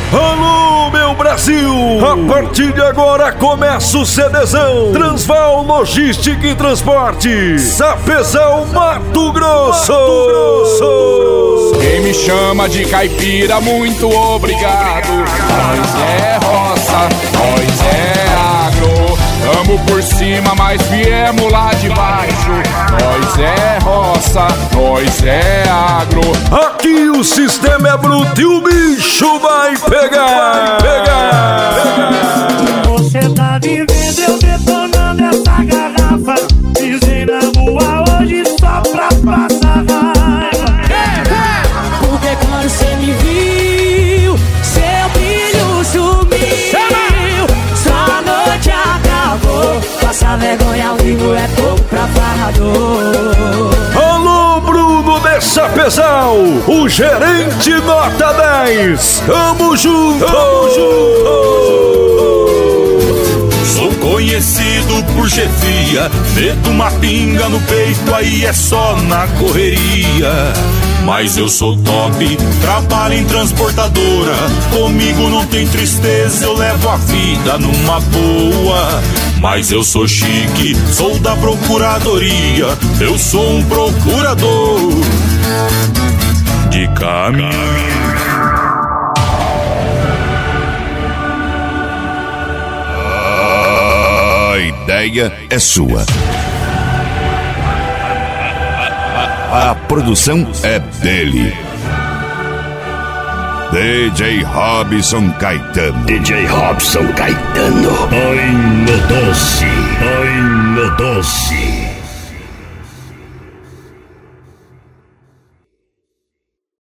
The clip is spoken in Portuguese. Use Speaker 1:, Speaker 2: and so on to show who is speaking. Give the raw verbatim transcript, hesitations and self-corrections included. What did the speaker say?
Speaker 1: Alô, meu Brasil! A partir de agora começa o CDzão Transval Logística e Transporte, Sapezal, Mato Grosso. Mato Grosso.
Speaker 2: Quem me chama de caipira, muito obrigado. Nós é roça, nós é agro. Tamo por cima, mas viemos lá de baixo. Nós é roça, nós é agro.
Speaker 1: Aqui o sistema é bruto e o bicho vai pegar, vai pegar.
Speaker 3: Você tá vivendo, eu detonando essa garrafa. Pisei na rua hoje só pra passar raiva.
Speaker 4: Porque quando cê me viu, seu brilho sumiu. Sua noite acabou. Passar vergonha ao vivo é pouco pra farrador.
Speaker 1: Alô, Bruno de Sapezal, o gerente nota dez. Tamo junto, tamo junto.
Speaker 5: Sou conhecido por chefia, meto uma pinga no peito, aí é só na correria. Mas eu sou top, trabalho em transportadora. Comigo não tem tristeza, eu levo a vida numa boa. Mas eu sou chique, sou da procuradoria. Eu sou um procurador de caminho.
Speaker 6: A ideia é sua. A produção é dele. D J Robson Caetano.
Speaker 7: D J Robson Caetano. Ai, meu doce. Ai, meu doce.